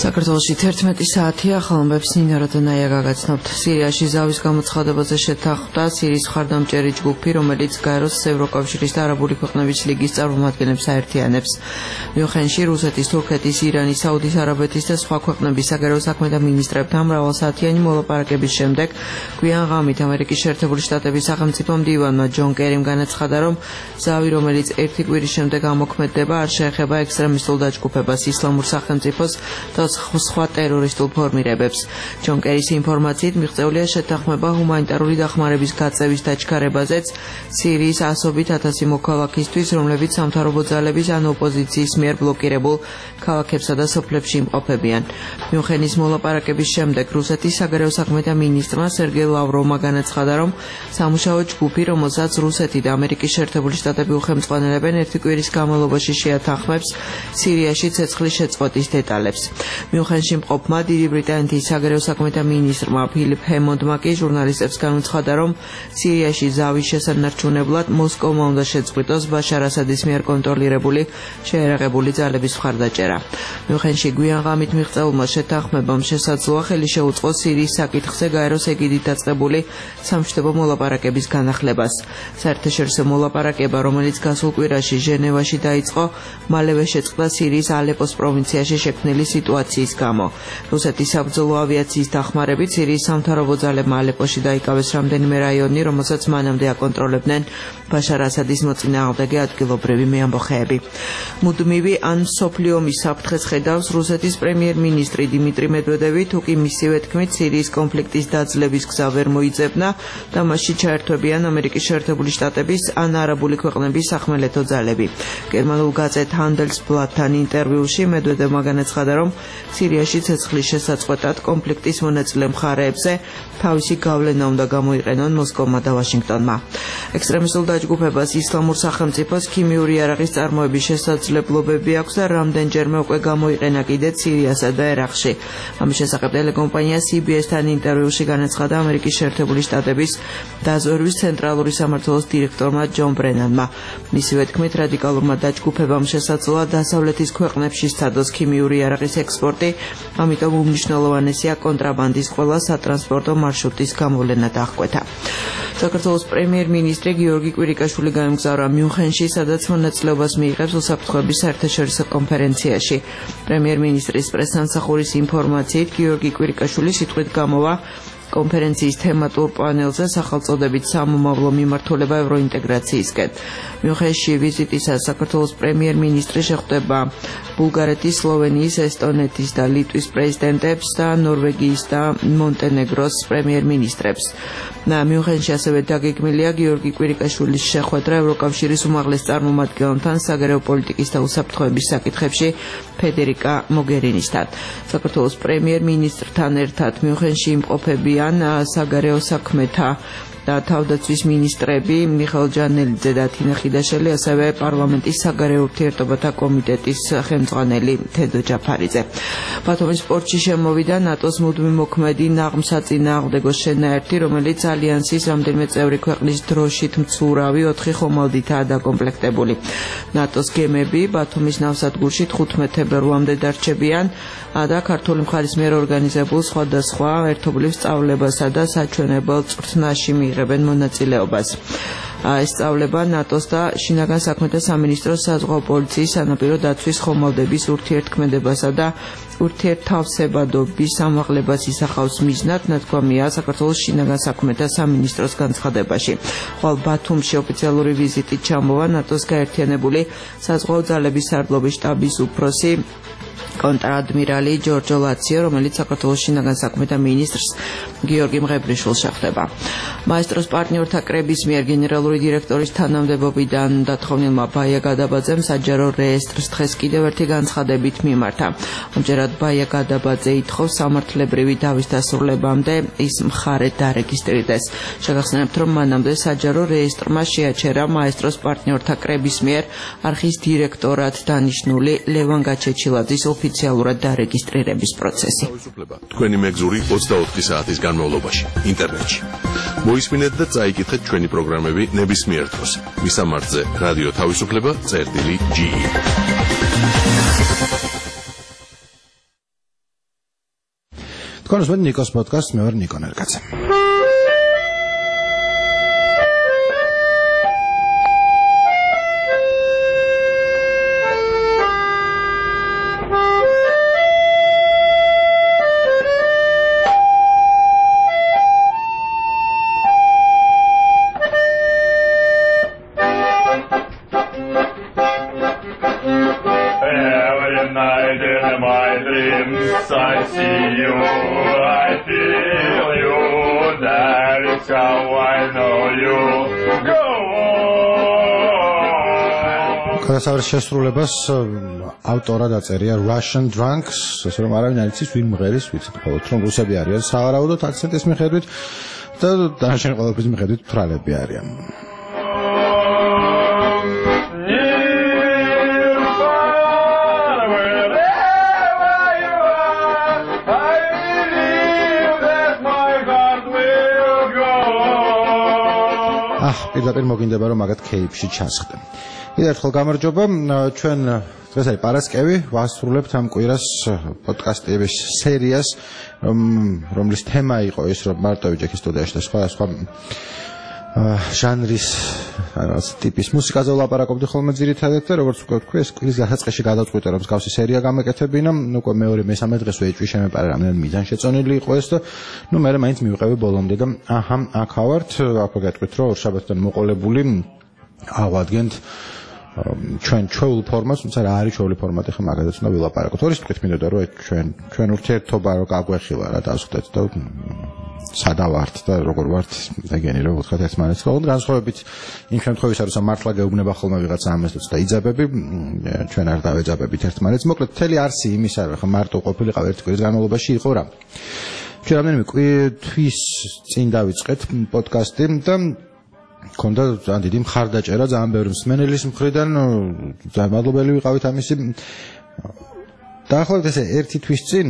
საქართველოში 11 საათია ხალხებს ნინა როდონაია გაგაცნობთ. სირიაში ზავის გამოცხადებაზე შეთანხმდა სირიის მხარდამჭერი ჯგუფი, რომელიც გაეროს ევროკავშირის და არაბული ქვეყნების ლიგის წარმომადგენლებს აერთიანებს. მიუნხენში რუსეთის, თურქეთის, ირანის, საუდის არაბეთის და სხვა ქვეყნების საგარეო საქმეთა მინისტრებთან მრავალსაათიანი მოლაპარაკების შემდეგ გვიან ღამით ამერიკის შეერთებული შტატების სახელმწიფო მდივანმა ჯონ კერიმ განაცხადა, რომ ზავი, რომელიც ერთი კვირის შემდეგ ამოქმედდება, არ შეეხება ექსტრემისტულ დაჯგუფებას, ისლამურ სახელმწიფოს და სხვა ტერორისტულ ფორმირებებს. ჯონ კერის ინფორმაციით მიღწეულია შეთანხმება ჰუმანიტარული დახმარების გაწევის დაჩქარებაზეც სირიის ასობით 1000 მოქალაქისთვის, რომლებიც სამთავრობო ძალების ან ოპოზიციის მიერ ბლოკირებულ ქალაქებსა და სოფლებში იმყოფებიან. მიუნხენის მოლაპარაკების შემდეგ რუსეთის საგარეო საქმეთა მინისტრმა სერგეი ლავროვმა განაცხადა, რომ სამუშაო ჯგუფი, რომელსაც რუსეთი და ამერიკის შეერთებული შტატები უხელმძღვანელებენ, ერთი კვირის განმავლობაში შეათანხმებს სირიაში ცეცხლის შეწყვეტის დეტალებს. მიუნხენში მყოფმა დიდი ბრიტანეთის საგარეო საქმეთა მინისტრმა ფილიპ ჰემონდმა კი ჟურნალისტებს განუცხადა, რომ სირიაში ზავის შესანარჩუნებლად მოსკოვმა უნდა შეწყვიტოს ბაშარ ასადის მიერ კონტროლირებული შეერაღებული ძალების მხარდაჭერა. მიუნხენში გვიან ღამით მიღწეულმა შეთანხმებამ შესაძლოა ხელი შეუწყოს სირიის საკითხზე გაეროს ეგიდით დაწყებული სამშვიდობო მოლაპარაკების განახლებას. საერთაშორისო მოლაპარაკება, რომელიც გასულ კვირაში ჟენევაში დაიწყო, მალევე შეწყდა სირიის ალეპოს პროვინციაში შექმნილი სიტუაციის გამო. რუსეთის საბრძოლო ავიაციის დახმარებით სირიის სამთავრობო ძალებმა ალეპოში დაიკავეს რამდენიმე რაიონი, რომელსაც მანამდე აკონტროლებდნენ ბაშარ ასადის მოწინააღმდეგე ადგილობრივი მეამბოხეები. მუდმივი ან მსოფლიო ომის საფრთხეს ხედავს რუსეთის პრემიერ-მინისტრი დიმიტრი მედვედევი, თუკი მისივე თქმით სირიის კონფლიქტის დაძლევის გზა ვერ მოიძებნა და მასში ჩაერთვებიან ამერიკის შეერთებული შტატების ან არაბული ქვეყნების სახმელეთო ძალები. გერმანულ გაზეთ Handelsblatt-თან ინტერვიუში მედვედევმა განაცხადა, რომ სირიაში ცეცხლის შესაწყვეტად კონფლიქტის მონაწილე მხარეებზე თავისი გავლენა უნდა გამოიყენონ მოსკოვმა და ვაშინგტონმა. ექსტრემისტულ დაჯგუფებას ისლამურ სახელმწიფოს ქიმიური იარაღის წარმოების შესაძლებლობები აქვს და რამდენჯერმე უკვე გამოიყენა კიდეც სირიასა და ერაყში. ამის შესახებ ტელეკომპანია CBS-თან ინტერვიუში განაცხადა ამერიკის შეერთებული შტატების დაზვერვის ცენტრალური სამმართველოს დირექტორმა ჯონ ბრენანმა. მისივე თქმით, რადიკალურმა დაჯგუფებამ შესაძლოა დასავლეთის ქვეყნებში სცადოს ქიმიური იარაღის ექსპორტი, ამიტომ უმნიშვნელოვანესია კონტრაბანდის ყველა სატრანსპორტო მარშრუტის გამოვლენა დაახკვეთა. საქართველოს პრემიერ-მინისტრი გიორგი კვირიკაშვილი გაემგზავრა მიუნხენში, სადაც მონაწილეობას მიიღებს უსაფრთხოების საერთაშორისო კონფერენციაში. პრემიერ-მინისტრის პრესსამსახურის ინფორმაციით გიორგი კვირიკაშვილი სიტყვით გამოვა კონფერენციის თემატურ პანელზე სახელწოდებით სამომავლო მიმართულება ევროინტეგრაციისკენ. მიუნხენში ვიზიტისას საქართველოს პრემიერ-მინისტრი შეხვდება ბულგარეთის, სლოვენიის, ესტონეთის და ლიტვის პრეზიდენტებს და ნორვეგიის და მონტენეგროს პრემიერ-მინისტრებს. მიუნხენში ასევე დაგეგმილია გიორგი კვირიკაშვილის შეხვედრა ევროკავშირის უმაღლეს წარმომადგენელთან საგარეო პოლიტიკის და უსაფრთხოების საკითხებში ფედერიკა მოგერინისთან. საქართველოს პრემიერ-მინისტრთან ერთად მიუნხენში იმყოფებიან საგარეო საქმეთა და თავდაცვის მინისტრები მიხეილ ჯანელიძე და თინა ხიდაშელი, ასევე პარლამენტის საგარეო ურთიერთობათა კომიტეტის ხელმძღვანელი თედო ჯაფარიძე. ბათუმის პორტში შემოვიდა ნატოს მუდმივ მოქმედი ნაღმსაწინააღმდეგო შენაერთი, რომელიც ალიანსის რამდენიმე წევრი ქვეყნის დროშით მცურავი 4 ხომალდითაა დაკომპლექტებული. ნატოს გემები ბათუმის ნავსადგურში 15 თებერვლამდე დარჩებიან და ქართული მხარის მიერ ორგანიზებულ სხვადასხვა ერთობლივ სწავლებასა და საჩვენებელ წვრთნაში მიიღებენ მონაწილეობას. ეს სწავლება ნატოს და შინაგან საქმეთა სამინისტროს საზღვაო პოლიციის სანაპირო დაცვის ხომალდების ურთიერთქმედებასა და ურთიერთთავსებადობის ამაღლებას ისახავს მიზნად, ნათქვამია საქართველოს შინაგან საქმეთა სამინისტროს განცხადებაში. ხვალ ბათუმში ოფიციალური ვიზიტით ჩამოვა ნატოს გაერთიანებული საზღვაო ძალების სარდლობის შტაბის უფროსი კონტრადმირალი ჯორჯო ლაციო, რომელიც საქართველოს შინაგან საქმეთა მინისტრს გიორგი მღებრიშვილს შეხვდება. მაესტროს პარტნიორთა კრების მიერ გენერალური დირექტორის თანამდებობიდან დათხოვნილმა ბაია გადაბაძემ საჯარო რეესტრს დღეს კიდევ ერთი განცხადებით მიმართა. ამჯერად ბაია გადაბაძე ითხოვს სამართლებრივი დავის დასრულებამდე ის მხარე დარეგისტრირდეს. შეგახსენებთ, რომ მანამდე საჯარო რეესტრმა შეაჩერა მაესტროს პარტნიორთა კრების მიერ არხის დირექტორად დანიშნული ლევან გაჩეჩილაძის ოფიციალურად დარეგისტრირების პროცესი. თქვენი მეგზური 24 საათის განმავლობაში ინტერნეტში. მოისმინეთ და წაიკითხეთ ჩვენი პროგრამები ნებისმიერ დროს. მისამართზე რადიო თავისუფლება წერტილი GE. თქვენ უსმენთ ნიკოს პოდკასტს, მე ვარ ნიკო ნერკაძე. გადასავლის შესრულებას ავტორად აწერია Russian Drunks, ასე რომ არავინ არ იცის ვინ მღერის, ვიცით მხოლოდ რომ რუსები არიან სავარაუდოდ აქცენტის მიხედვით და დანარჩენი ყველაფრის მიხედვით თვრალები არიან. პირდაპირ მოგინდება რომ მაგათ кейფში ჩასხდე. კიდევ ერთხელ გამარჯობა, ჩვენ დღეს არის პარასკევი, ვასრულებთ ამ კვირას პოდკასტების სერიას, რომლის თემა იყო ის, რომ მარტო ვიჯექი სტუდიაში და სხვა ჟანრის ტიპის მუსიკაზე ვლაპარაკობდი ხოლმე ძირითადად და როგორც უკვე ვთქვი, ეს კვირის დასაწყისში გადავწყვიტე რომ მსგავსი სერია გამეკეთებინა, უკვე მეორე მესამე დღეს ვეჭვი შემეპარე რამდენად მიზანშეწონილი იყო ეს და მე მაინც მივყევი ბოლომდე და აქ ვართ, აქვე გეტყვით რომ ორშაბათიდან მოყოლებული ავადგენთ ჩვენ ჩვეულ ფორმატს, თუმცა რა არის ჩვეული ფორმატი, ხა მაგაზეც უნდა ვილაპარაკოთ. ორი სიტყვით მინდოდა რომ ჩვენ ურთიერთობა რო გაგვეხილა რა დავსვდეთ და სადა ვართ და როგორ ვართ ეგენი რომ ვთქვათ ერთმანეთს. ხოლმე განსხვავებით იმ შემთხვევაში რომ მართლა გეუბნება ხოლმე ვიღაცა ამას და იძაბები, ჩვენ არ დავეძაბებით ერთმანეთს. მოკლედ მთელი არსი იმის არა, ხა მარტო ყოფილიყავ ერთი კვირის განმავლობაში იყო რა. ჩვენ რამდენიმე თვის წინ დავიწყეთ პოდკასტი და ქონდა ძალიან დიდი მხარდაჭერა ძალიან ბევრი მსმენელის მხრიდან, ძალიან მადლობელი ვიყავით ამისი. დაახლოებით ესე ერთი თვის წინ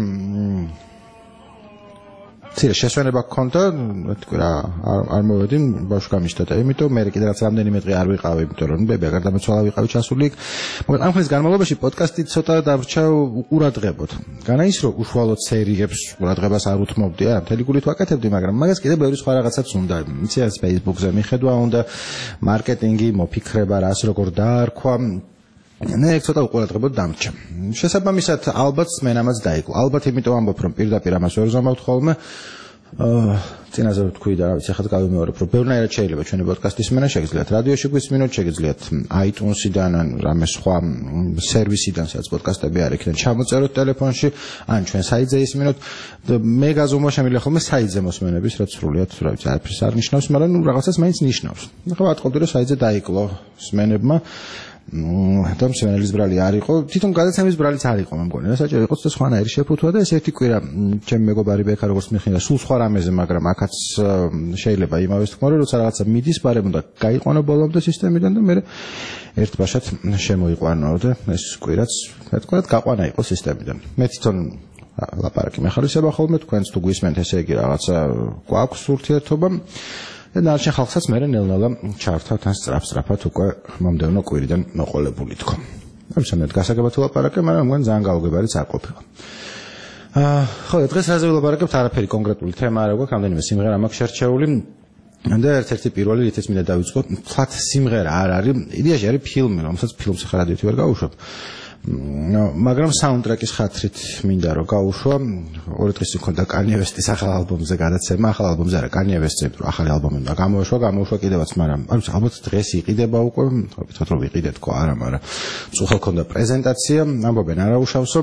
ცირე შესვენება გქონდა, თქვი რა, არ მოვედი ბავშვი გამიშთა და იმიტომ მე კიდე რაც რამდენიმე დღე არ ვიყავი, იმიტომ რომ ბებია გარდამეცვალა ვიყავი ჩასული იქ. მოკლედ ამ ხნის განმავლობაში პოდკასტი ცოტა დავრჩა უყურადღებოდ. განა ის რომ უშუალოდ სერიებს ყურადღებას არ უთმობდი, არა, მთელი გულით ვაკეთებდი, მაგრამ მაგას კიდე ბევრი სხვა რაღაცაც უნდა. იცი ეს Facebook-ზე მიხედვა უნდა, მარკეტინგი, მოფიქრება, რას როგორ დაარქვა. მე ცოტა უყურადღებოდ დამრჩა. შესაბამისად, ალბათ მენ ამაც დაიკლო. ალბათ იმიტომ ამბობ, რომ პირდაპირ ამას ვერ ზომავთ ხოლმე. წინაზე ვთქვი და რა ვიცი, ახლა გავიმეორებ, რომ ბევრნაირად შეიძლება ჩვენი პოდკასტის მენა შეგიძლიათ რადიოში გვისმინოთ, შეგიძლიათ iTunes-იდან ან რამე სხვა სერვისიდან, სადაც პოდკასტები არის, იქიდან ჩამოწეროთ ტელეფონში, ან ჩვენ საიტზე ისმინოთ. მე გაზომვა შემიძლია ხოლმე საიტზე მოსმენების, რაც სრულიად, რა ვიცი, არაფერს არ ნიშნავს, მაგრამ რაღაცას მაინც ნიშნავს. ახლა ვატყობდი, რომ საიტზე დაიკლო სმენებმა. და მსმენელის ბრალი არ იყო, თვითონ გადაცემის ბრალიც არ იყო, მე მგონი, საჭირო იყო და სხვანაირი შეფუთვა და ეს ერთი კვირა ჩემი მეგობარი ბექა როგორც მიხნიდა სულ სხვა რამეზე, მაგრამ აქაც შეიძლება იმავეს თქმა, რომ როცა რაღაცა მიდის პარემ და გაიყვანო ბოლომდე სისტემიდან და მე ერთბაშად შემოიყვანო და ეს კვირაც მეტყველად გაყვანა იყო სისტემიდან. მე თვითონ ლაპარაკი მეხალისება ხოლმე, თქვენც თუ გვისმენთ, ესე იგი რაღაცა გვაქვს ურთიერთობა. და ნარჩენ ხალხსაც მე ნელ-ნელა ჩავრთავთ ან სწრაფ-სწრაფად უკვე მომდევნო კვირიდან მოყოლებული თქო. ამჟამად გასაგებად ვლაპარაკე, მაგრამ მგონი ძალიან გაუგებარიც არ ყოფილა. ხო, დღეს რაზე ვლაპარაკებთ, არაფერი კონკრეტული თემა არ აქვს, რამდენიმე სიმღერა მაქვს შერჩეული. და ერთ-ერთი პირველი, რითიც მინდა დავიწყოთ, თქვათ სიმღერა არ არის, იდეაში არის ფილმი, რომელსაც ფილმს ხარ რადიოთი ვერ გავუშვებ. მაგრამ საუნდტრეკის ხათრით მინდა რომ გავუშვა. ორი დღის წინ მქონდა Kanye West-ის ახალ ალბომზე გადაცემა, ახალ ალბომზე არა, Kanye West-ზე, რომ ახალი ალბომი უნდა გამოუშვა კიდევაც, მაგრამ არის ალბათ დღეს იყიდება უკვე, ვთქვათ რომ ვიყიდეთ თქო, არა, მაგრამ წუხელ მქონდა პრეზენტაცია, ამბობენ არა უშავსო.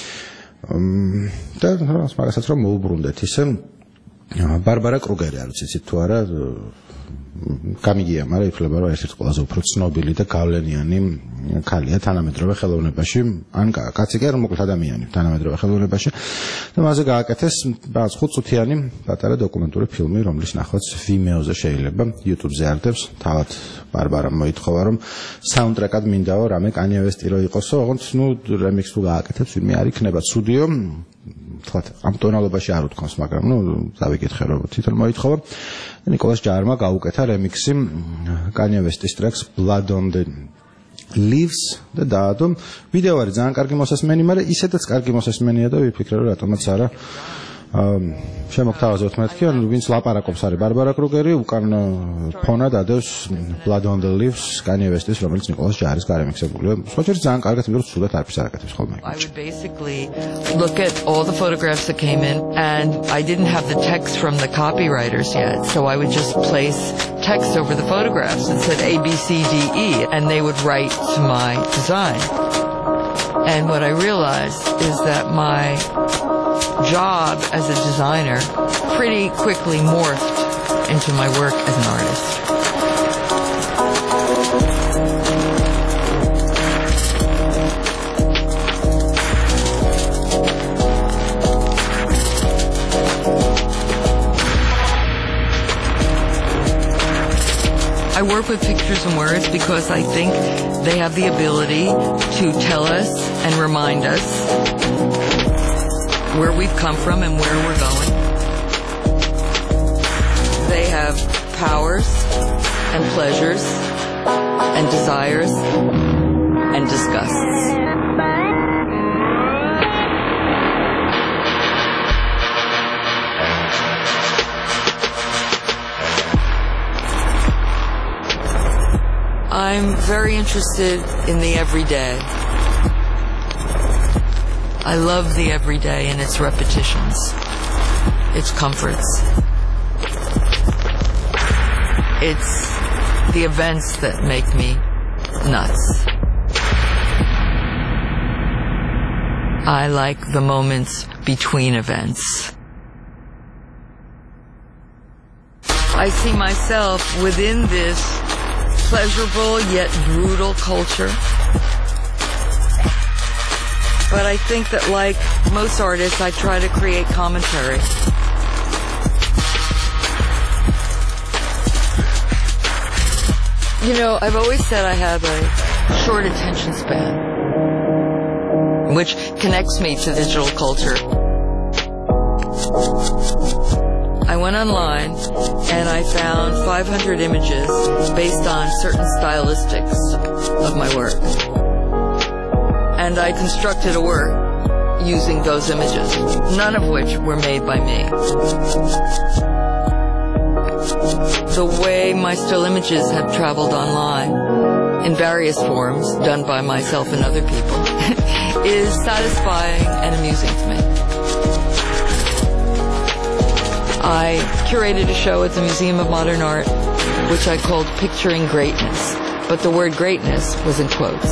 და მაგასაც რომ მოუბრუნდეთ ისე ბარბარა კრუგერი არ ვიცით თუ არა, გამიგია, მაგრამ ითვლება რომ ერთ-ერთი ყველაზე უფრო ცნობილი და გავლენიანი ქალია თანამედროვე ხელოვნებაში, ან კაცი კი არ მოკლედ ადამიანი თანამედროვე ხელოვნებაში და მასზე გააკეთეს რაღაც 5 წუთიანი პატარა დოკუმენტური ფილმი, რომლის ნახვაც Vimeo-ზე შეიძლება, YouTube-ზე არდებს. თავად ბარბარამ მოითხოვა რომ საუნდტრეკად მინდაო რამე Kanye West-ი რო იყოსო, ოღონდ რემიქსს თუ გააკეთებს, ვინმე არ იქნება სტუდიო. თქვათ ამ ტონალობაში არ უთქვამს, მაგრამ დავიკითხე რომ თვითონ მოითხოვა. ნიკოლას ჯარმა გაუკეთა რემიქსი Kanye West-ის ტრეკს Blood on the Leaves და დაადო. ვიდეო არის ძალიან კარგი მოსასმენი, მაგრამ ისედაც კარგი მოსასმენია და ვიფიქრე რომ რატომაც არა შემოგთავაზებთ მეთქი, ვინც ლაპარაკობს არის ბარბარა კრუგერი, უკან ფონად ადევს Blood on the Leaves, Kanye West-ის, რომელიც ნიკოლას ჯარის გარემიქსებულია. სხვაჯერ ძალიან კარგად იმდრო სულად არაფერს არ აკეთებს ხოლმე. I would basically look at all the photographs that came in, and I didn't have the text from the copywriters yet, so I would just place text over the photographs and said A, B, C, D, E, and they would write to my design. And what I realized is that my job as a designer pretty quickly morphed into my work as an artist. I work with pictures and words because I think they have the ability to tell us and remind us where we've come from and where we're going. They have powers and pleasures and desires and disgusts. I'm very interested in the everyday. I love the everyday and its repetitions, its comforts. It's the events that make me nuts. I like the moments between events. I see myself within this pleasurable yet brutal culture. But I think that, like most artists, I try to create commentary. You know, I've always said I have a short attention span, which connects me to digital culture. I went online and I found 500 images based on certain stylistics of my work. And I constructed a work using those images, none of which were made by me. The way my still images have traveled online in various forms, done by myself and other people, is satisfying and amusing to me. I curated a show at the Museum of Modern Art, which I called Picturing Greatness, but the word greatness was in quotes.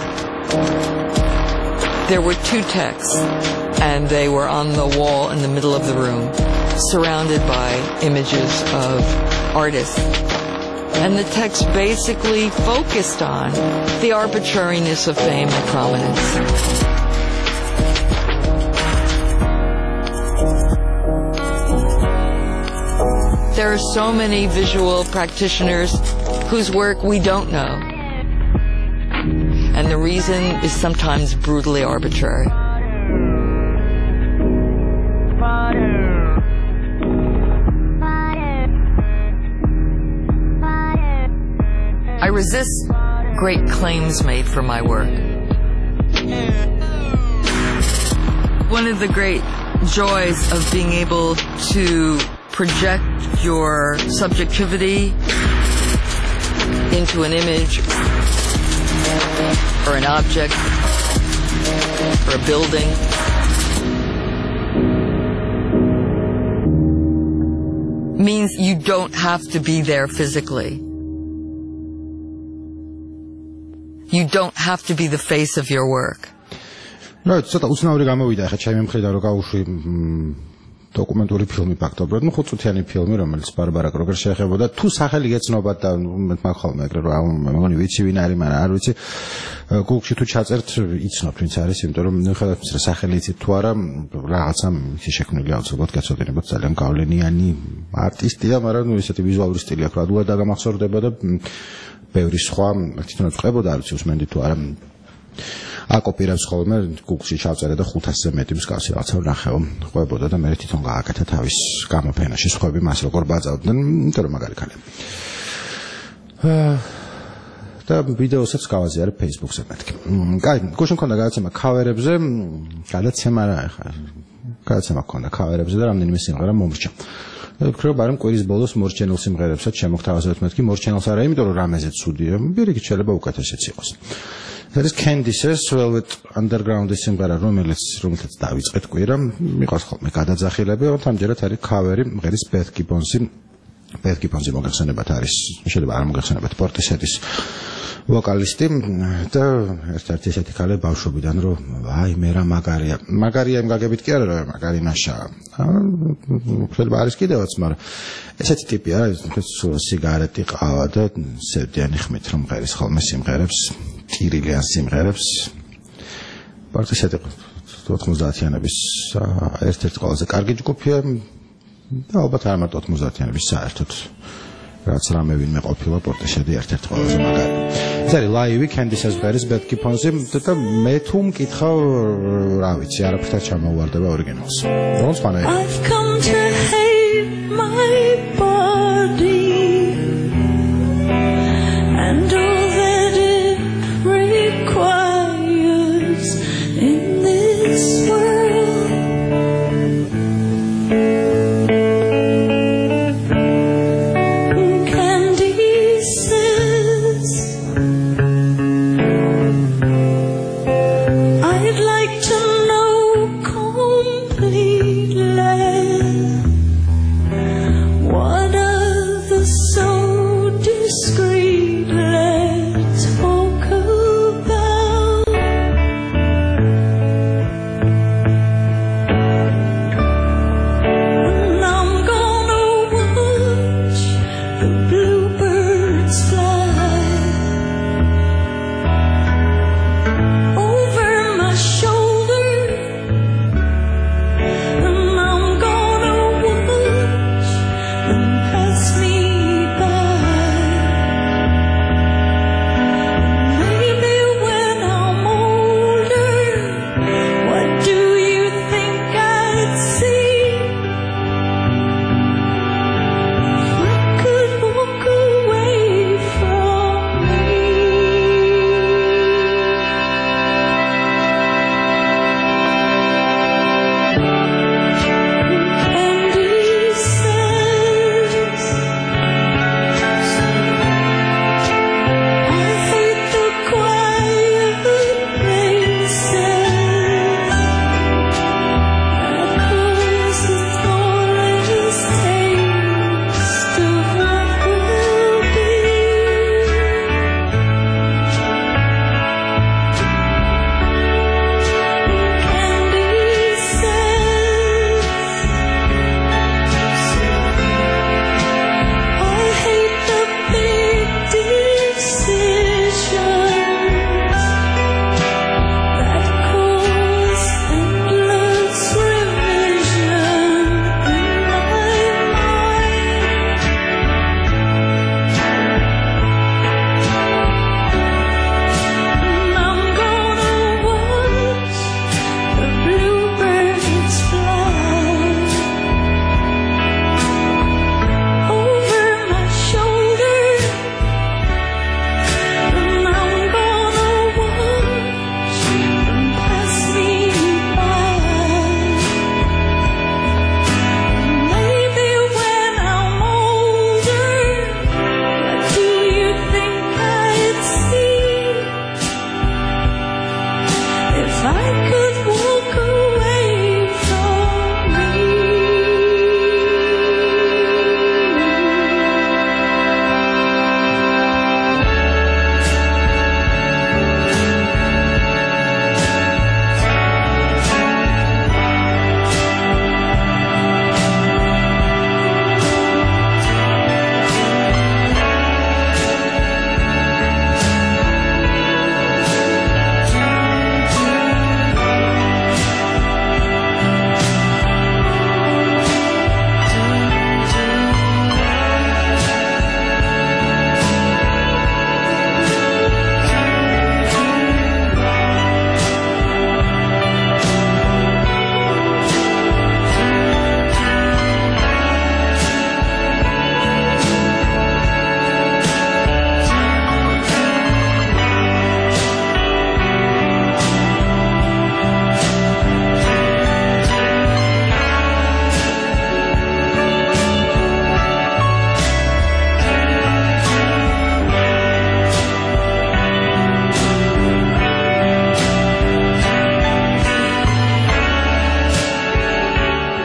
There were two texts, and they were on the wall in the middle of the room, surrounded by images of artists. And the text basically focused on the arbitrariness of fame and prominence. There are so many visual practitioners whose work we don't know. And the reason is sometimes brutally arbitrary. I resist great claims made for my work. One of the great joys of being able to project your subjectivity into an image or an object or a building means you don't have to be there physically. You don't have to be the face of your work. რა ცოტა უცნაური გამოვიდა ახლა ჩემი მხრიდან რომ გავუშვი დოკუმენტური ფილმი ფაქტობრივად, ну 5 წუთიანი ფილმი, რომელიც ბარბარა კრუგერ შეეხებოდა, თუ სახელი გეცნობათ და მაგ ხოლმე ეგრე რომ მეგონი ვიცი ვინ არის, მაგრამ არ ვიცი. Google-ში თუ ჩაწერთ, იცნობთ ვინც არის, იმიტომ რომ ხედავთ რა სახელი იცით თუ არა, რაღაცა ისე შექმნილი აუცილებლად გეცოდინებათ, ძალიან გავლენიანი არტისტია, მაგრამ ну ისეთი ვიზუალური სტილი აქვს, რადგან დაგამახსოვრდება და ბევრი სხვა თვითონაც ყვებოდა, არ ვიცი უსმენდი თუ არა. აკოპირებს ხოლმე Google-ში ჩავწერე და 500-ზე მეტი მსგავსი რაღაცა ვნახეო, ყვებოდა და მე თვითონ გააკეთა თავის გამოფენაში, სხვები მას როგორ ბაძავდნენ, იმიტომ რომ მაგარი ქალია. და ვიდეოსაც გავაზიარე Facebook-ზე მეთქი. კაი, გუშინ მქონდა გადაცემა ქავერებზე, გადაცემა რა ახლა. გადაცემა მქონდა ქავერებზე და რამდენიმე სიმღერა მომრჩა. ვფიქრობ, რომ კვირის ბოლოს მორჩენილ სიმღერებსაც შემოგთავაზებთ მეთქი, მორჩენილს არა, იმიტომ რომ რამეზე ცუდია, პირიქით შეიძლება უკეთესიც იყოს. ეს Candice-ს Velvet Underground-ის სიმღერა, რომელიც დავიწყეთ კვირა, მიყავს ხოლმე გადაძახილები, რომ ამჯერად არის ქავერი მღერის Beth Gibbons-ი მოგეხსენებათ არის, შეიძლება არ მოგეხსენებათ Portishead-ის ვოკალისტი და ერთ-ერთი ესეთი ქალი ბავშვობიდან რომ აი მე რა მაგარია იმ გაგებით კი არა რა მაგარი ნაშაა. შეიძლება არის კიდევაც, მაგრამ ესეთი ტიპია, სიგარეტი, ყავა და სევდიანი ხმით რომ მღერის ხოლმე სიმღერებს, ტირილიან სიმღერებს. Portishead 90-იანების ერთ-ერთი ყველაზე კარგი ჯგუფია და ალბათ არ მარტო 90-იანების საერთოდ რაც რამე ვინმე ყოფილა Portishead ერთ-ერთი ყველაზე მაგარი. ეს არის ლაივი Candice-ს მღერის Beth Gibbons-ი და მე თუ მკითხავ რა ვიცი, არაფერთან ჩამოვარდება ორიგინალს. როგორც ხანაა. I've come to hate my body and all that it requires in this world. What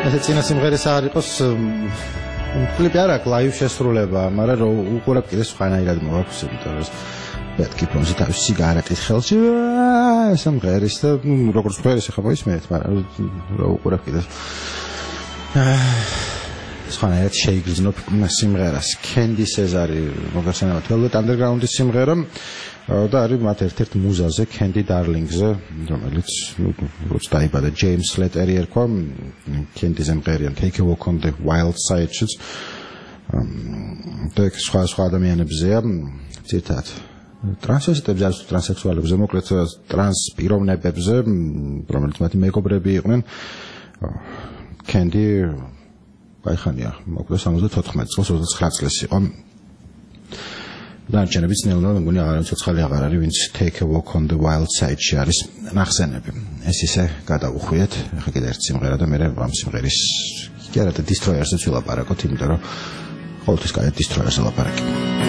ესე წინა სიმღერის არ იყოს კლიპი არ აქვს ლაივ შესრულება, მაგრამ რო უყურებ კიდე სხვანაირად მოაქვს, იმიტომ რომ პეტკი პრონსი თავის სიგარეტით ხელში სიმღერის და როგორც ფერის ახლა მოისმენთ, მაგრამ რო უყურებ კიდე სხვანაირად შეიგრძნობ სიმღერას. Candy Cesari მოგახსენებათ Velvet Underground-ის სიმღერა და არის მათ ერთ-ერთ მუზაზე Candy Darling-ზე, რომელიც როგორც დაიბადა James Slater ერქვა, Candy-ზე მღერიან Take a Walk on the Wild Side-ს და სხვა ადამიანებზეა, ძირითადად ტრანსვესიტებზე, არის ტრანსექსუალებზე, მოკლედ ტრანს პიროვნებებზე, რომელიც მათი მეგობრები იყვნენ. Candy გაიხანია, მოკლედ 74 წელს, 29 წელს იყო. დანარჩენებიც ნელ-ნელა მეგონი აღარ ცოცხალი აღარ არის, ვინც Take a Walk on the Wild Side-ში არის ნახსენები. ეს ისე გადავუხვიეთ, ახლა კიდე ერთი სიმღერა და მე ამ სიმღერის კი არა და Destroyers-ს ვილაპარაკოთ, იმიტომ რომ ყოველთვის კარგი Destroyers-ს ვილაპარაკი.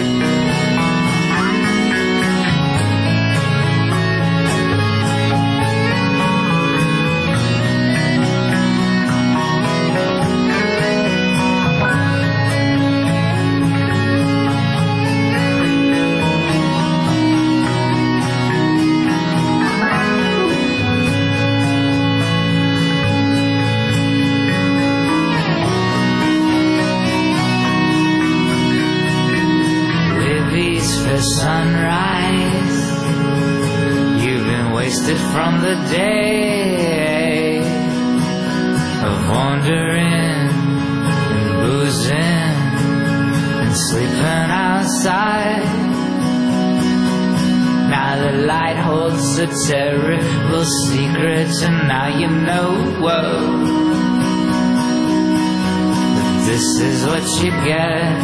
Sunrise, you've been wasted from the day of wandering and boozing and sleeping outside. Now the light holds a terrible secret, and now you know that this is what you get.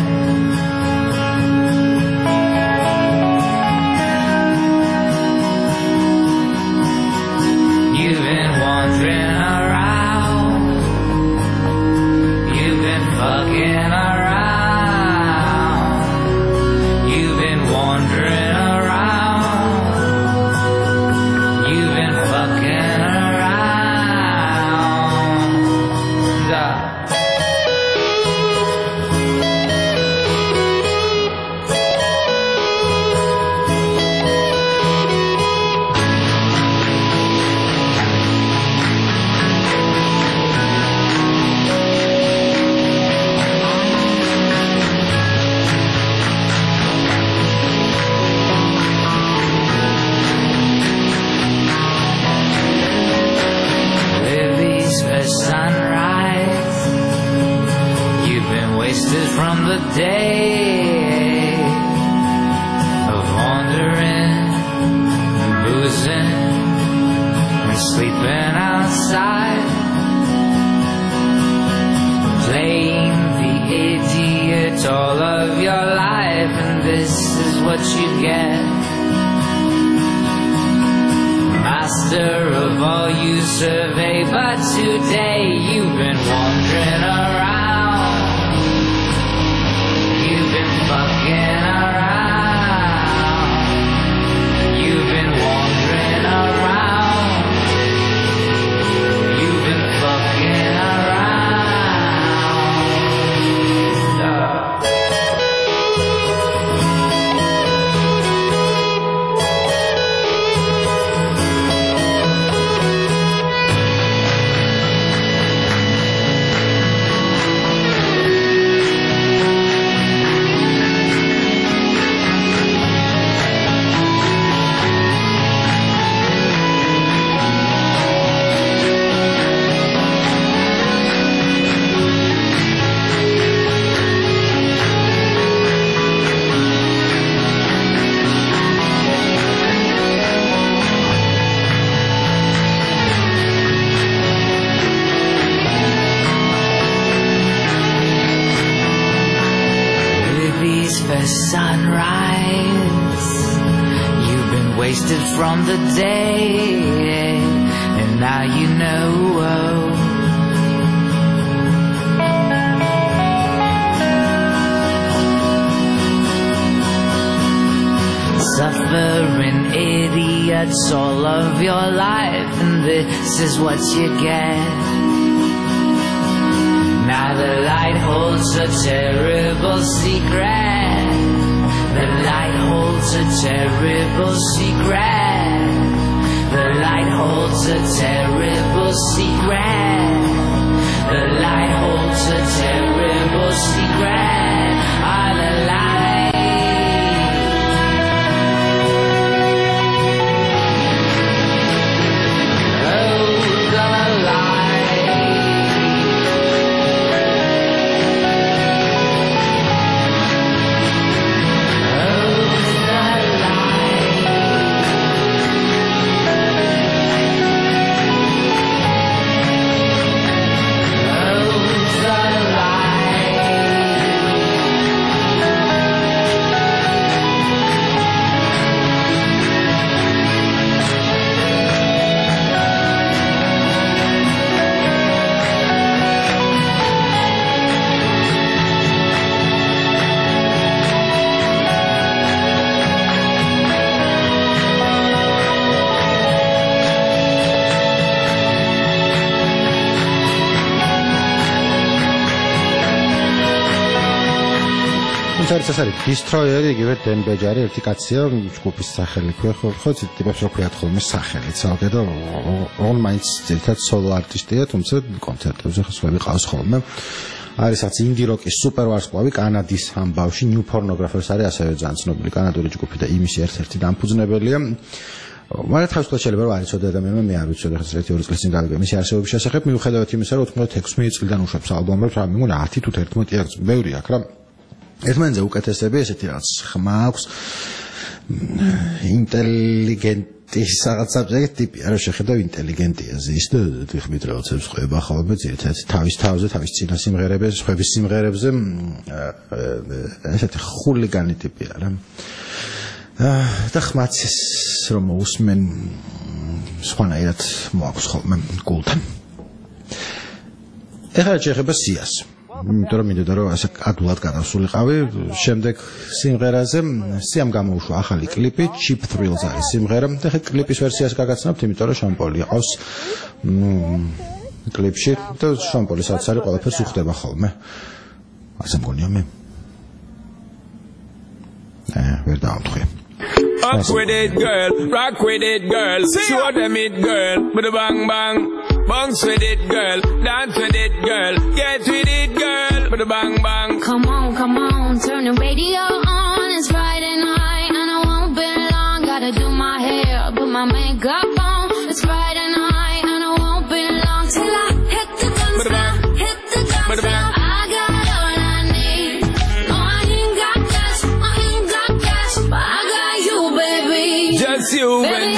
Wandering around, you've been fucking around, you've been wandering around, you've been fucking around. Sunrise, you've been wasted from the day of wandering and boozing and sleeping outside, playing the idiot all of your life, and this is what you get. Master of all you survey, but today you've been wandering around, you've been fucking around, you've been wandering around, you've been fucking sunrise, you've been wasted from the day, and now you know. Suffering idiots all of your life, and this is what you get. Now the light holds a terrible secret. The light holds a terrible secret. The light holds a terrible secret. The light holds a terrible secret. Ah, the light. Oh, the light. Oh, the light. ეს არის დისტროიერი, იგივე დემბეჯარი, ერთი კაცია, ჯგუფის სახელი ქვია, ხო ტიპებს რო ქვიათ ხოლმე სახელით, საერთოდ on mains ძირითადად სოლო არტისტია, თუმცა კონცერტებზე ხსვები ყავს ხოლმე. არის რაც ინდი როკის სუპერ ვარსკვლავი, კანადის ამბავში, New Pornographers არის ასევე ძალიან ცნობილი კანადური ჯგუფი და იმისი ერთ-ერთი დამფუძნებელია. მაგრამ თავისუფლად შეიძლება რომ არ იცოდე ადამიანმა, მე არ ვიცოდი ხა 1-2 წლის წინ გავიგე მისი არსებობის შესახებ, მიუხედავად იმისა, რომ 96 წლიდან უშვებს ალბომებს, რა მეგონა 10 თუ 11 აქვს, ბევრი აქვს რა. ერთმანეთზე უკეთესები, ესეთი რაღაც ხმა აქვს, ინტელიგენტი რაღაცა ტიპი, არა შეხედავ ინტელიგენტია ზის და ვიხმით რაღაცებს ხვება ხოლმე ძირითადად თავის თავზე, თავის წინა სიმღერებზე, სხვების სიმღერებზე, ესეთი ხულიგანი ტიპია რა. და ხმაც რომ უსმენ სხვანაირად მოაქვს ხოლმე გულთან. ეხლა შეეხება სიას. იმიტომ რომ მინდოდა რომ ასე ადულად გადავსულიყავი შემდეგ სიმღერაზე სიამ გამოუშვა ახალი კლიპი Cheap Thrills არის სიმღერა და ხე კლიპის ვერსიას გაგაცნობთ იმიტომ რომ შამპოლი ყავს კლიპში და შამპოლისაც არის ყველაფერს უხდება ხოლმე ასე მგონია მე ვერ დავამთხე Up with it, girl. Rock with it, girl. Show them it, girl. With a bang bang. Bounce with it, girl. Dance with it, girl. Get with it, girl. With a bang bang. Come on. Turn the radio on. It's Friday night and I won't be long. Gotta do my hair, put my makeup on. It's Friday night and I won't be long till I hit the dance floor. Hit the dance floor. I got all I need. No, I ain't got cash. I ain't got cash, but I got you, baby. Just you and me.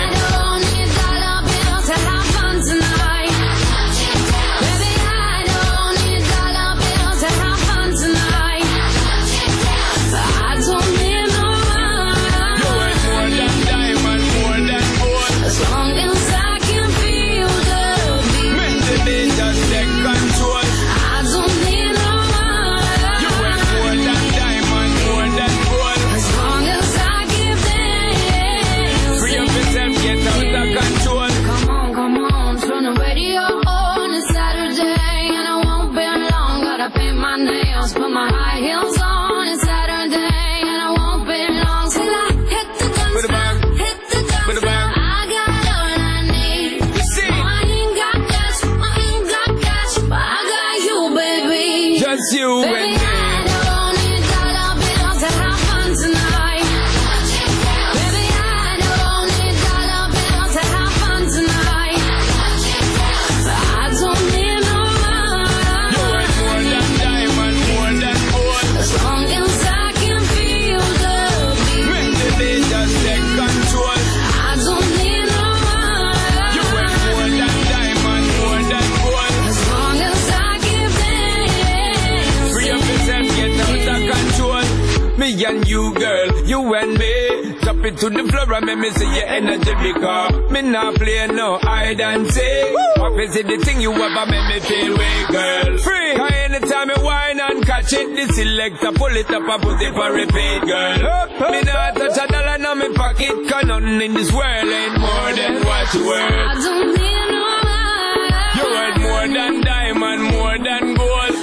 And you, girl, you and me, drop it to the floor and make me see your energy because me not play no hide and seek. Obviously the thing you ever make me feel way, girl. Free. Cause anytime you whine and catch it, the selector pull it up and put it for repeat, girl. Me not touch a dollar in my pocket, cause nothing in this world ain't more than what you worth. I don't need no money. You worth more than diamond, more than gold.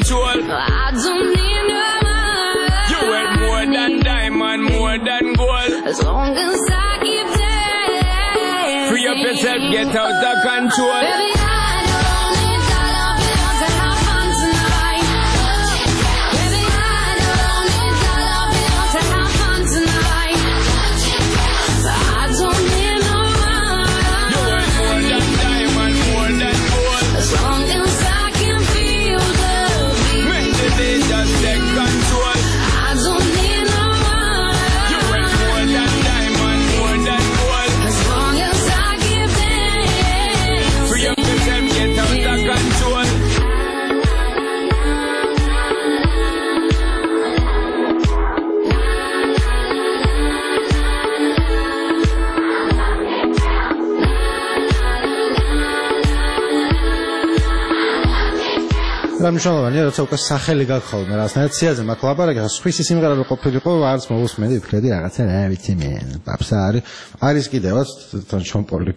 control. I don't need no money. You worth more than diamond, more than gold. As long as I keep dancing. Free up yourself, get out of control. Baby, I don't need dollar bills to have fun tonight. Baby, I don't need dollar bills to have fun tonight. I don't need no money. You worth more than diamond, more than gold. As long as I can feel the beat. Make the day just take control. I don't need no money. You worth more than diamond, more than gold. As long as I keep dancing. Free up yourself, get out of control. რამიშოვანი როცა უკვე სახელი გაქვს ხოლმე რაღაცნაირად სიაზე მაქვს ლაპარაკი ხა სხვისი სიმღერა რო ყოფილიყო არც მოგუსმენდი ვფიქრედი რაღაცა რა ვიცი მე პაპსა არის კიდევაც თან შომპოლი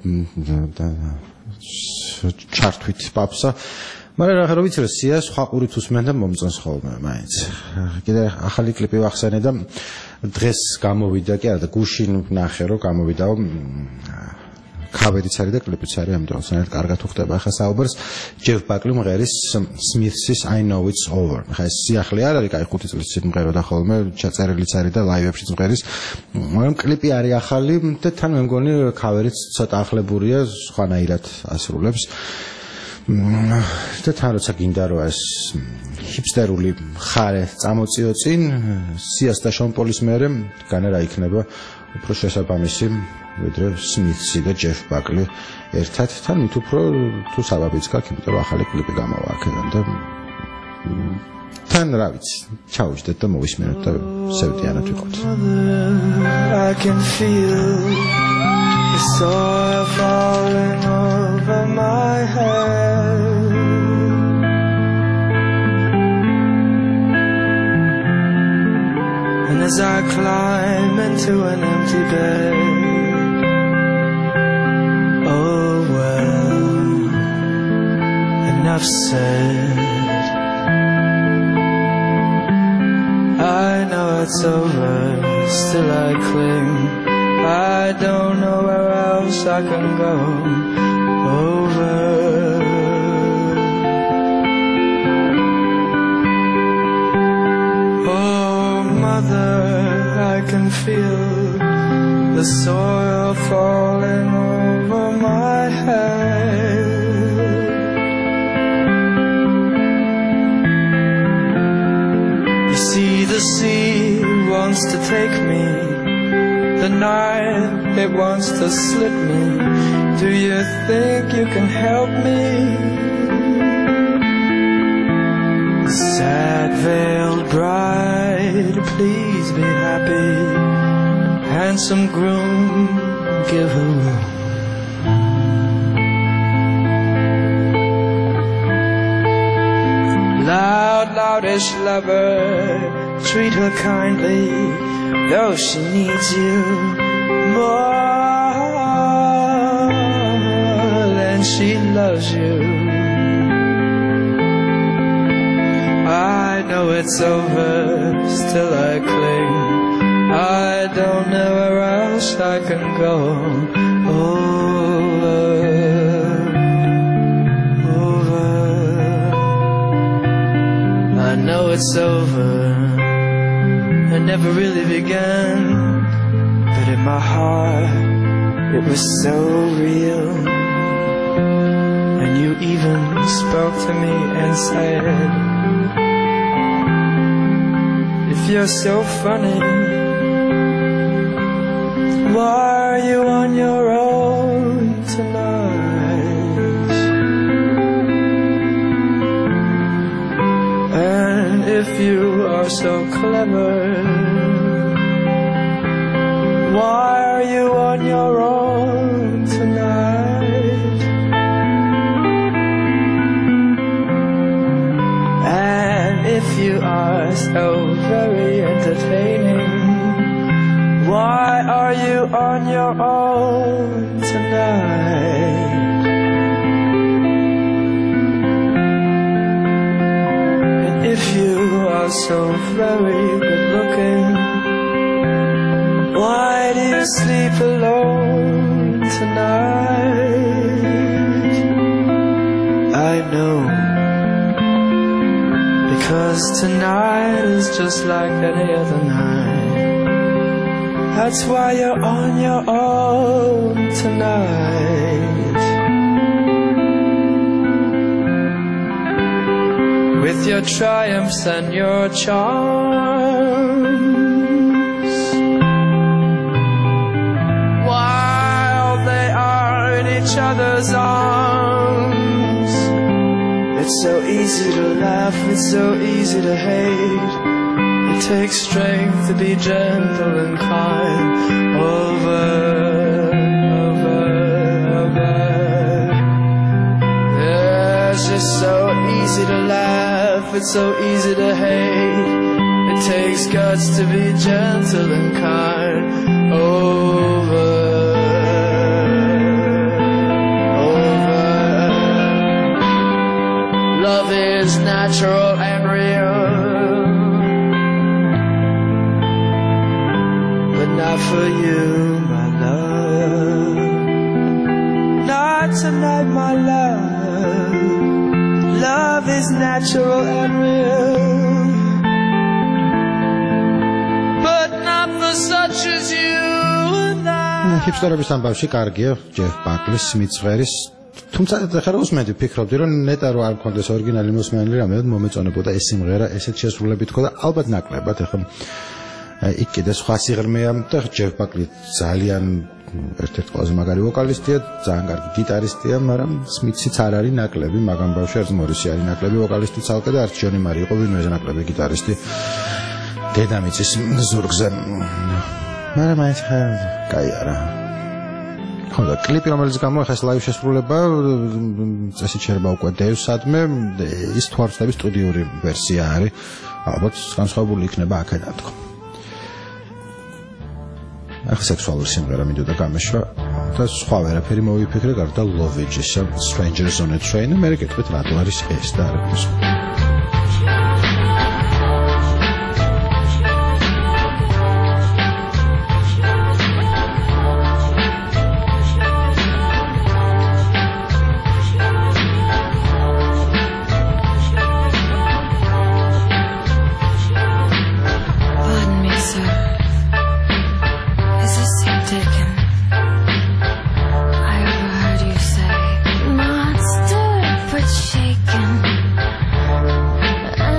ჩარტვით პაპსა მაგრამ რა ვიცი რა სია სხვა ყურით უსმენდა მომწონს ხოლმე მაინც კიდე ახალი კლიპი ვახსენე და დღეს გამოვიდა კი არა და გუშინ ნახე რომ გამოვიდაო კავერიც არის და კლიპიც არის ამიტომ საერთოდ კარგად უხდება ხა საუბარს ჯეფ ბაკლი მღერის სმითსის I know it's over ხა ეს სიახლე არ არის კაი 5 წლის წინ მღეროდა ხოლმე ჩაწერილიც არის და ლაივებშიც მღერის მაგრამ კლიპი არის ახალი და თან მე მგონი კავერიც ცოტა ახლებურია სხვანაირად ასრულებს და თან როცა გინდა რომ ეს ჰიპსტერული ხარე წამოწიო წინ სიას და შონპოლის მერე განა რა იქნება უფრო შესაბამისი ვიდრე სმითსი და ჯეფ ბაკლი ერთად თან მით უფრო თუ საბაბიც გაქვს იმიტომ რომ ახალი კლიპი გამოვა აქედან და თან რა ვიცი ჩაუჯდეთ და მოვისმენოთ და სევდიანად ვიყავთ I can feel the soil falling over my head and as I climb into an empty bed oh well enough said I know it's over still I cling I don't know where else I can go over oh mother I can feel the soil falling over my head you see the sea wants to take me the night it wants to slip me do you think you can help me sad veiled bride please be happy handsome groom give her room loud-ish lover treat her kindly though she needs you more than she loves you I know it's over still I cling I don't know where else I can go over I know it's over it never really began but in my heart it was so real and you even spoke to me and said if you're so funny why are you on your own tonight and if you are so clever why are you on your own tonight and if you are so very entertaining why are you on your own tonight and you're so very good looking. Why do you sleep alone tonight? I know, because tonight is just like any other night. That's why you're on your own tonight. With your triumphs and your charms, while they are in each other's arms. It's so easy to laugh, it's so easy to hate. It takes strength to be gentle and kind. Over. It's just so easy to laugh, it's so easy to hate. It takes guts to be gentle and kind. Over. Love is natural and real, but not for you, my love. Not tonight, my love. Love is natural and real, but not for such as you and I. ჰიპსტერების ამბავში კარგია ჯეფ ბაკლის სიმწვერის. თუმცა ხარ უსმენდი ფიქრობდი რომ ნეტა რო არ მქონდეს ორიგინალი მოსმენელი რამე მომეწონებოდა ეს სიმღერა ესეთ შესრულებით თქო და ალბათ ნაკლებად ახლა იქ კიდე სხვა სიღრმეა და ჯეფ ბაკლი ძალიან ერთ-ერთი ყველაზე მაგარი ვოკალისტია, ძალიან კარგი გიტარისტია, მაგრამ სმითსიც არ არის ნაკლები, მაგამ ბავშვი არც მორისი არის ნაკლები ვოკალისტი ცალკე და არც ჯონი მარი იყო ვინმეზე ნაკლები გიტარისტი დედამიწის ზურგზე. მაგრამ მაინც კაი არა. ხოდა კლიპი რომელიც გამოიხეს ლაივ შესრულება წესით შეიძლება უკვე დევსადმე ის თვარწლების სტუდიური ვერსია არის ალბათ განსხვავებული იქნება აქედან თქო ახლა სექსუალური სიმღერა მინდოდა გამეშვა და სხვა ვერაფერი მოვიფიქრე გარდა ლოვიჯის Strangers on a Train მე რეკეთვით რატო არის ეს და არა ის Shaken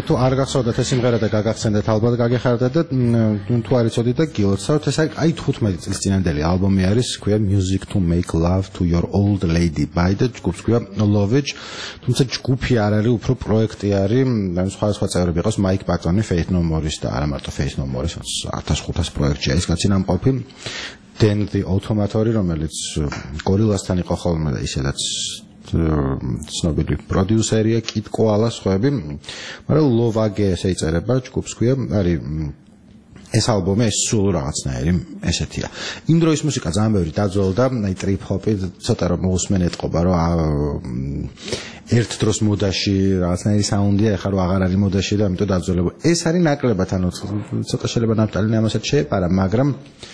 თუ არ გახსოვდათ ეს სიმღერა და გაგახსენდეთ ალბათ გაგეხარდათ და თუ არ იცოდით და გილოცავთ ეს აი 15 წლის წინანდელი ალბომი არის ქვია Music to Make Love to Your Old Lady by და ჯგუფს ქვია Lovage თუმცა ჯგუფი არ არის უფრო პროექტი არის სხვადასხვა წევრები იყოს Mike Patton, Faith No More-ის და არა მარტო Faith No More-ის 1500 პროექტია ის კაცი ნამყოფი Dan the Automatori რომელიც Gorillaz-თან იყო ხოლმე და ისედაც ცნობილი პროდიუსერია კით კოალა სხვაები მაგრამ Lovage ესე იწერება ჯგუფს ქვია არის ეს ალბომი ეს სულ რაღაცნაირი ესეთია იმ დროის მუსიკა ძალიან ბევრი დაძველდა აი ტრიპ ჰოპი ცოტა რომ მოусმენ ეთყობა რომ ერთ დროს მოდაში რაღაცნაირი საუნდია ეხლა რომ აღარ არის მოდაში და ამიტომ დაძველება ეს არის ნაკლებად ანუ ცოტა შეიძლება ნაფტალინი ამასაც შეეპარა მაგრამ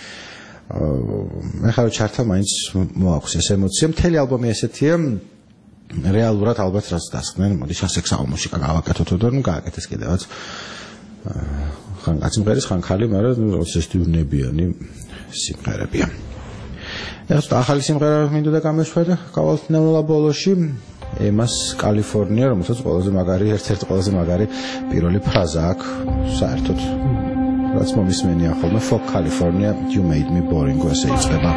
ეხლა რომ ჩართა მაინც მოაქვს ეს ემოცია მთელი ალბომი ესეთია რეალურად ალბათ რაც დასხდნენ მოდი სასექსო მუსიკა გავაკეთოთ და ნუ გააკეთეს კიდევაც ხან აციმღერის ხან ხალი მაგრამ ოცესტივნებიანი სიმღერებია ეს ახალი სიმღერა მინდოდა გამეშვედა გავალთ ნეულა ბოლოში ემას კალიფორნია რომელსაც ყველაზე მაგარი ერთ-ერთი ყველაზე მაგარი პირველი ფრაზა აქვს საერთოდ რაც მომისმენია ხოლმე for California you made me boring ესე იწყება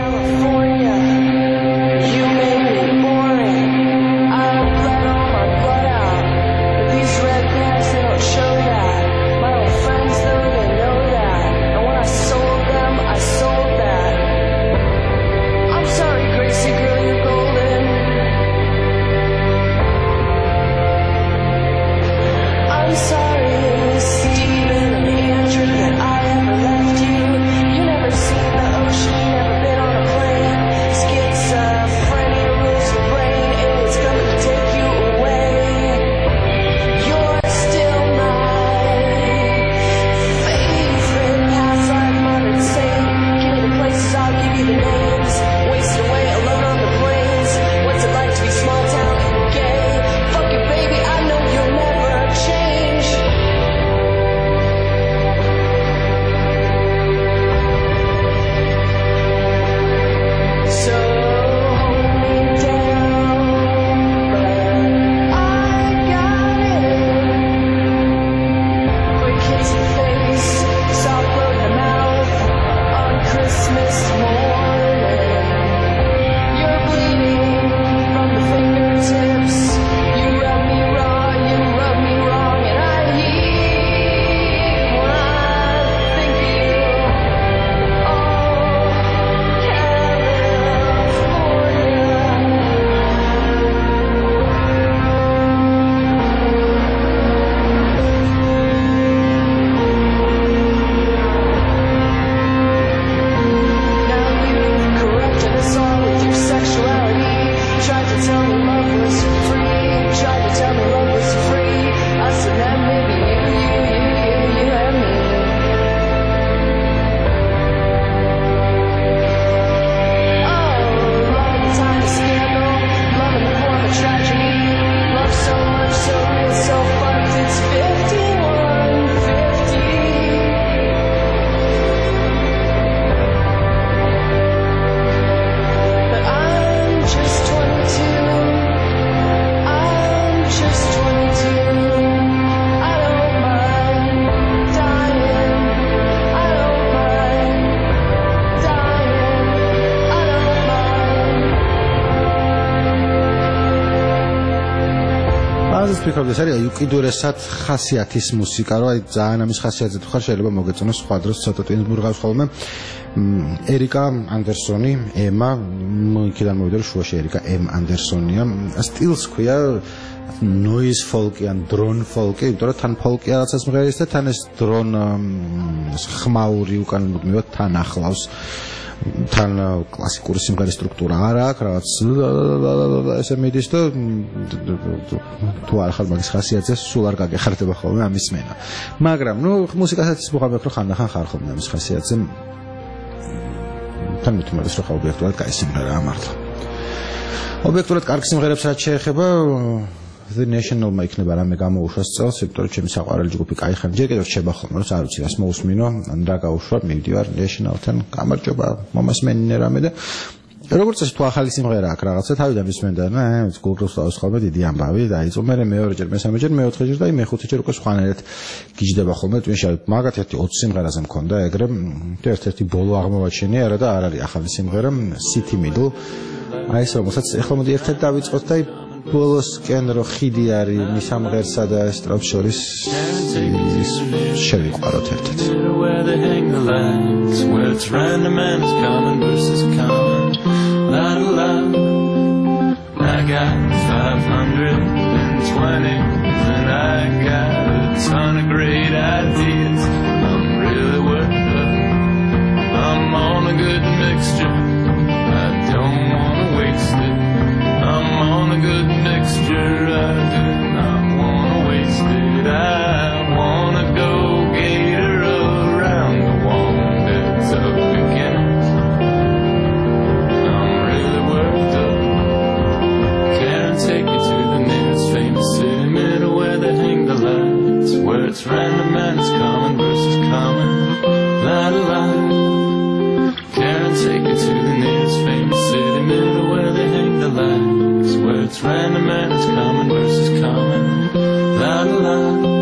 ვფიქრობ ეს არის უკიდურესად ხასიათის მუსიკა რომ აი ძალიან ამის ხასიათზე თუ ხარ შეიძლება მოგეწონოს სხვა დროს ცოტა ტვინს მურღავს ხოლმე ერიკა ანდერსონი ემა იქიდან მოვიდა რომ შუაში ერიკა ემ ანდერსონია სტილს ქვია noise folk ან drone folk იმიტომ რომ თან folk რაღაცას მღერის და თან ეს drone ხმაური უკან მუდმივად თან ახლავს თან კლასიკური სიმღერის სტრუქტურა არ აქვს რაღაც ესე მიდის და თუ არ ხარ მაგის ხასიათზე სულ არ გაგეხარდება ხოლმე ამის მენა მაგრამ ნუ მუსიკასაც ვუყავებ რომ ხანდახან ხარ ხოლმე ამის ხასიათზე თან მithmetes რომ ობიექტურად კაი სიმღერაა მართლა ობიექტურად კარგი სიმღერებს რაც შეეხება The National-მა იქნება რამე გამოუშვას წელს, იმიტომ რომ ჩემი საყვარელი ჯგუფი კაიხანი ჯერ კიდევ რჩება ხოლმე, რომ არ ვიცი რას მოусმინო, ან რა გაუშვა, მივდივარ National-თან, გამარჯობა, მომასმენინე რამე და როგორც ეს თუ ახალი სიმღერა აქვს რაღაცა თავიდან მისმენდა გულგრუსტაოს ხოლმე დიდი ამბავი დაიწყო მე მეორეჯერ მესამეჯერ მეოთხეჯერ და მეხუთეჯერ უკვე სხვანაირად გიждდება ხოლმე თვინში მაგათ ერთი 20 სიმღერაზე მქონდა ეგრე ერთ-ერთი ბოლო აღმოვაჩინე არა და არ არის ახალი სიმღერა City Middle აი ეს რომელსაც ეხლა მოდი ერთად დავიწყოთ და ბოლოსკენ რო ხიდი არის მის ამღერსა და სტროფს შორის შევიყვაროთ ერთად where they hang the lights where it's random and it's common versus common la la I got 520 and I got a ton of great ideas I'm really worked up I'm on a good mixture I don't want to waste it I'm on a good mixture I do not want to waste it I want to go gator around the wonders of beginners I'm really worked up Can I take you to the nearest famous city middle where they hang the lights where it's random and it's common versus common la la Can I take you to the nearest famous city middle where they hang the lights where it's random and it's common versus common la la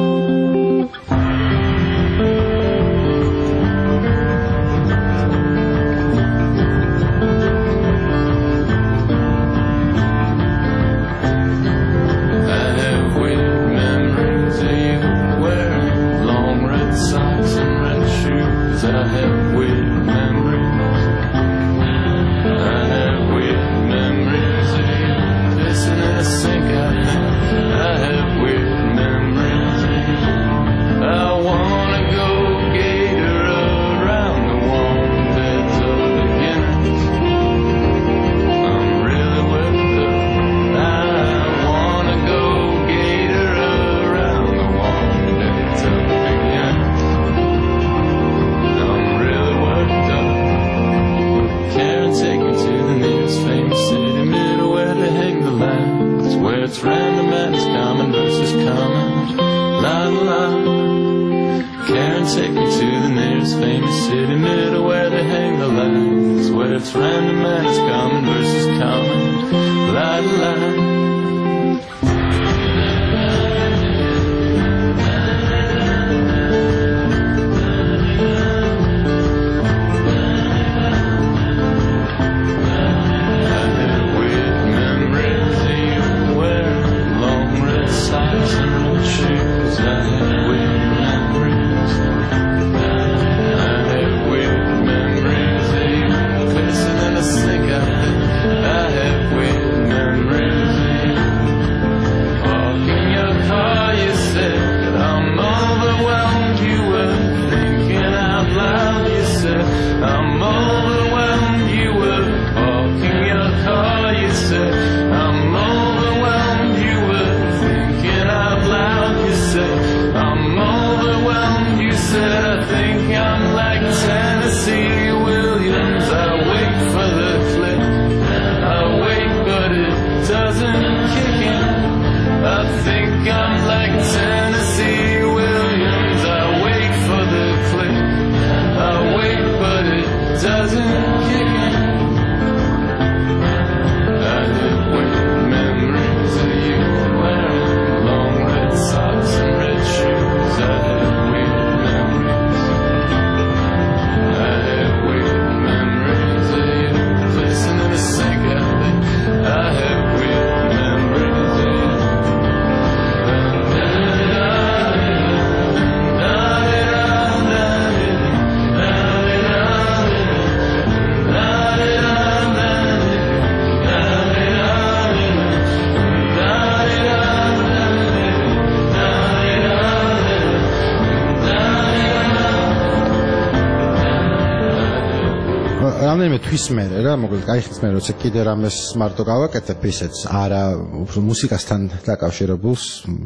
რამდენიმე თვის მერე რა მოკლედ გაიხსნა მე როცა კიდე რამეს მარტო გავაკეთებ ისეც არა უფრო მუსიკასთან დაკავშირებულს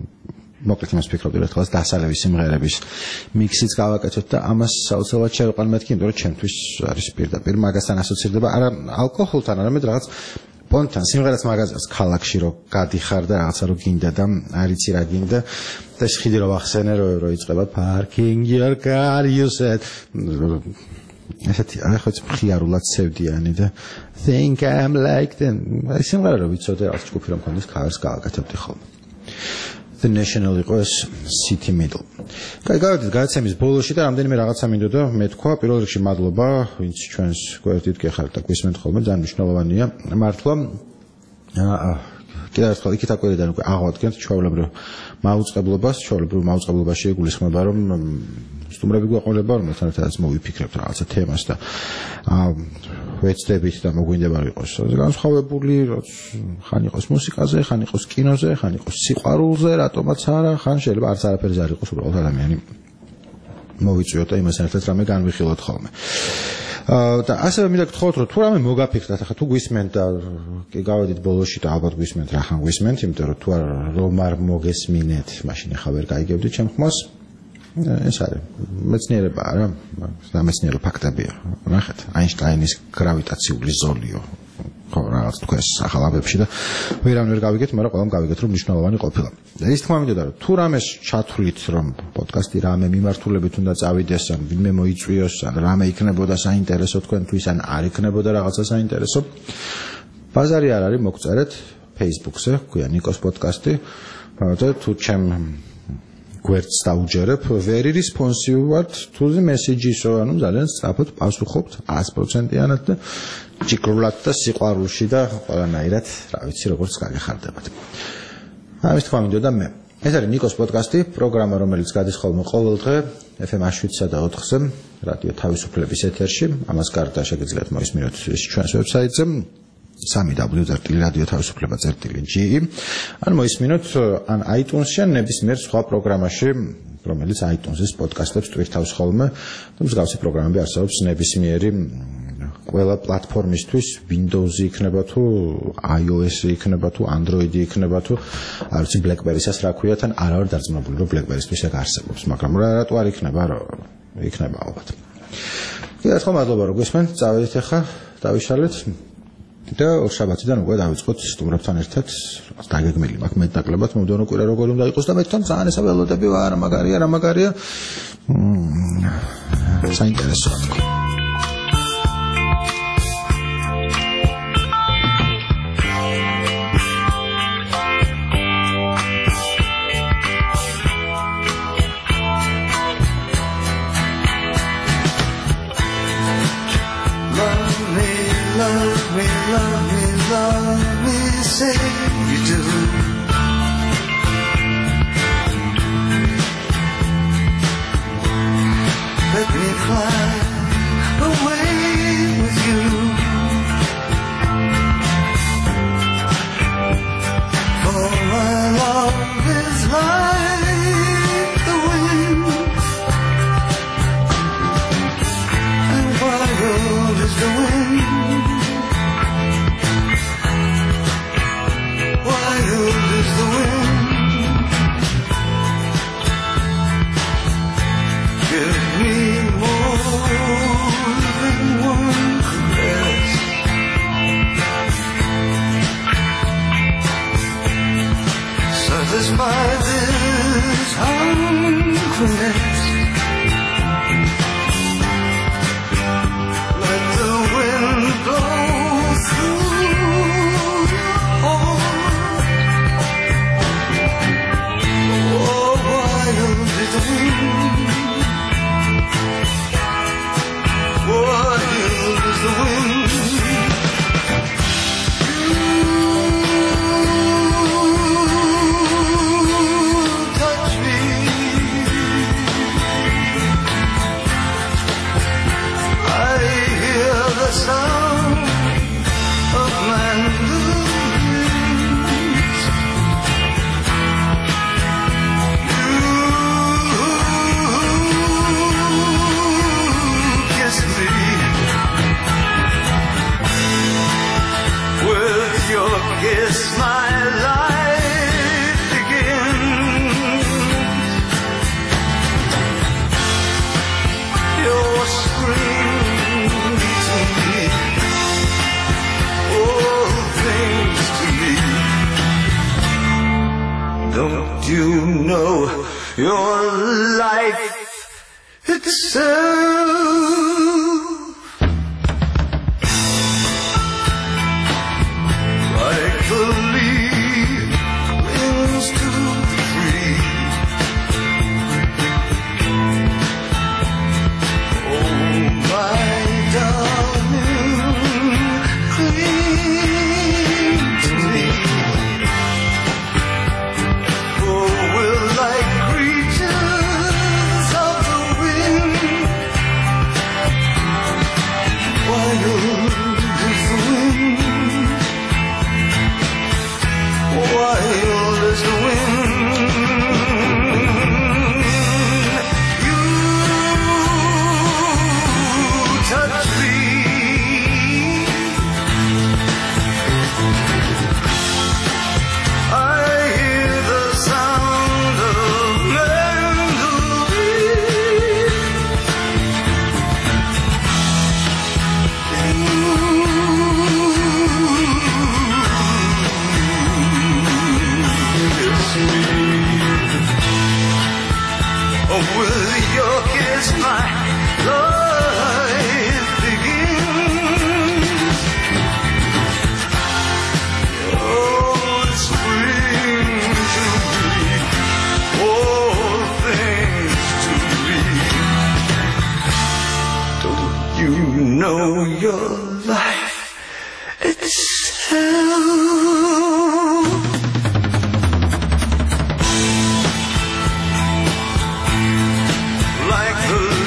მოკლედ იმას ვფიქრობდი რომ თქოს დასალევის სიმღერების მიქსიც გავაკეთოთ და ამას საოცრად შევყან მეთქი იმიტომ რომ ჩემთვის არის პირდაპირ მაგასთან ასოცირდება არა ალკოჰოლთან არამედ რაღაც პონთან სიმღერას მაგაზეს ქალაქში რო გადიხარ და რაღაცა რო გინდა და არიცი რა გინდა და ხიდი რო ახსენე რო იწყება parking your car you said ესეთი ახაც მხიარულად სევდიანი და think I'm like them. ეს სიმღერა რო ვიცოდე რაღაც ჯგუფი რომ მქონდეს cover-ს გავაკეთებდი ხოლმე. The National იყო ეს City Middle. გავიდეთ გადაცემის ბოლოში და რამდენიმე რაღაცა მინდოდა მე თქვა პირველ რიგში მადლობა ვინც ჩვენს გვერდით გეხართ და გვისმენთ ხოლმე ძალიან მნიშვნელოვანია მართლა კიდევ ერთხელ იქით აკვირიდან უკვე აღვადგენთ ჩვეულებრივ მაუწყებლობაში იგულისხმება რომ სტუმრები გვეყოლება რომელთან ერთადაც მოვიფიქრებთ რაღაცა თემას და ვეცდებით და მოგვინდება იყოს განსხვავებული ხან იყოს მუსიკაზე, ხან იყოს კინოზე, ხან იყოს სიყვარულზე, რატომაც არა, ხან შეიძლება არც არაფერზე არ იყოს უბრალოდ ადამიანი მოვიწვიოთ და იმასთან ერთად რამე განვიხილოთ ხოლმე. და ასევე მინდა გთხოვოთ რომ თუ რამე მოგაფიქრდათ ახლა თუ გვისმენთ და კი გავედით ბოლოში და ალბათ გვისმენთ რახან გვისმენთ იმიტომ რომ თუ რომ არ მოგესმინეთ მაშინ ახლა ვერ გაიგებდით ჩემ ხმას ეს არის მეცნიერება რა სამეცნიერო ფაქტებია ნახეთ აინშტაინის გრავიტაციული ზოლიო ხო რაღაც თქვენს ახალაბებში და ვერავინ ვერ გავიგეთ მაგრამ ყველამ გავიგეთ რომ მნიშვნელოვანი ყოფილა და ის თქმა მინდოდა რომ თუ რამეს ჩათვლით რომ პოდკასტი რამე მიმართულებით უნდა წავიდეს ან ვინმე მოიწვიოს ან რამე იქნებოდა საინტერესო თქვენთვის ან არ იქნებოდა რაღაცა საინტერესო ბაზარი არ არის მოგწერეთ Facebook-ზე გვია ნიკოს პოდკასტი და თუ ჩემ გვერდს დაუჯერებ very responsive ვართ თუ მესეჯისო ანუ ძალიან სწრაფად პასუხობთ 100%-იანად და ჭიქრულად და სიყვარულში და ყველანაირად რა ვიცი როგორც გაგეხარდებათ ამის თქმა მინდოდა მე ეს არის ნიკოს პოდკასტი პროგრამა რომელიც გადის ხოლმე ყოველ დღე FM 7-სა და 4-ზე რადიო თავისუფლების ეთერში ამას გარდა შეგიძლიათ მოისმინოთ ჩვენს ვებსაიტზე www.radioთავისუფლება.ge ან მოისმინოთ ან iTunes-ში ან ნებისმიერ სხვა პროგრამაში რომელიც iTunes-ის პოდკასტებს ტვირთავს ხოლმე და მსგავსი პროგრამები არსებობს ნებისმიერი ყველა პლატფორმისთვის Windows-ი იქნება თუ iOS-ი იქნება თუ Android-ი იქნება თუ არ ვიცი BlackBerry-საც რა ქვიათ ან არა ვარ დარწმუნებული რომ BlackBerry-ისთვის ეგ არსებობს მაგრამ რატო არ იქნება რომ იქნება ალბათ კიდევ ერთხელ მადლობა რომ გვისმენთ წავედით ახლა დავიშალეთ და შაბათიდან უკვე დავიწყოთ სტუმრებთან ერთად დაგეგმილი მაქვს მეტნაკლებად მომდევნო კვირა როგორ უნდა იყოს და მე თან ძალიან ესა ველოდები ვარ მაგარია საინტერესოა Say you do. Let me fly away with you. For my love is like the wind, and wild is the wind. Satisfy this hungriness. Let the wind blow through your heart. Oh, wild is the wind. Wild is the wind. Kiss my life begins. Your scream to me, all things to me. Don't you know your life itself with your kiss my life begins. Oh, it's spring to be, all things to be. Don't you know your life itself? Like the